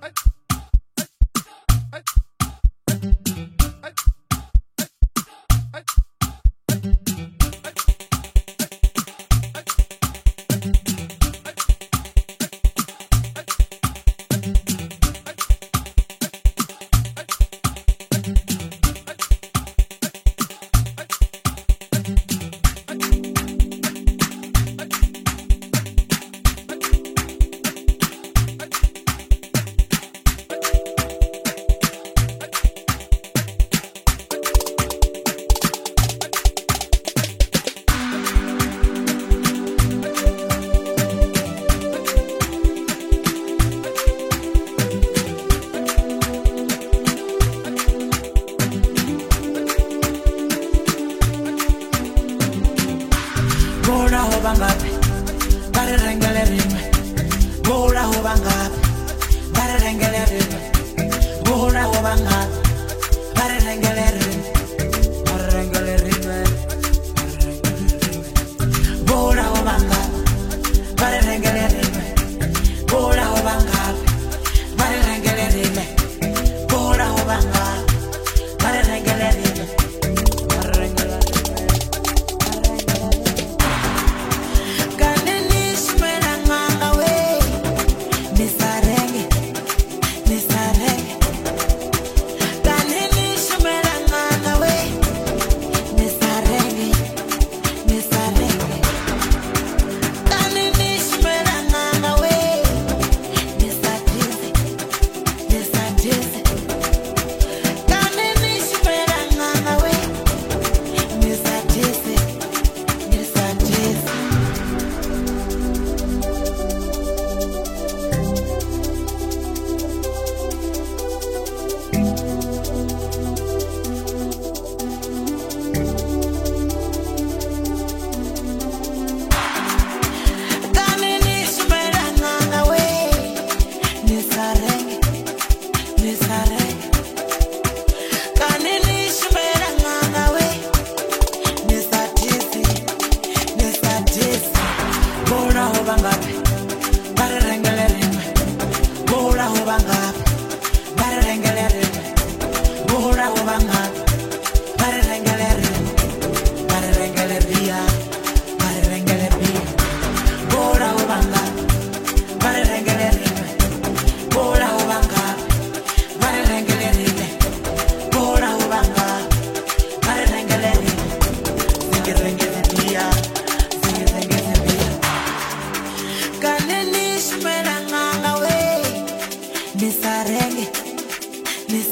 Bora ho bangapi, bare rengele rimwe. Bora ho bangapi, bare rengele rimwe. Bora ho bangapi, bare rengele rimwe. Bare rengele rimwe. Bora ho bangapi, bare rengele rimwe. Bora ho bangapi, bare rengele rimwe. Bora ho bangapi, bare rengele rimwe. Nisarenge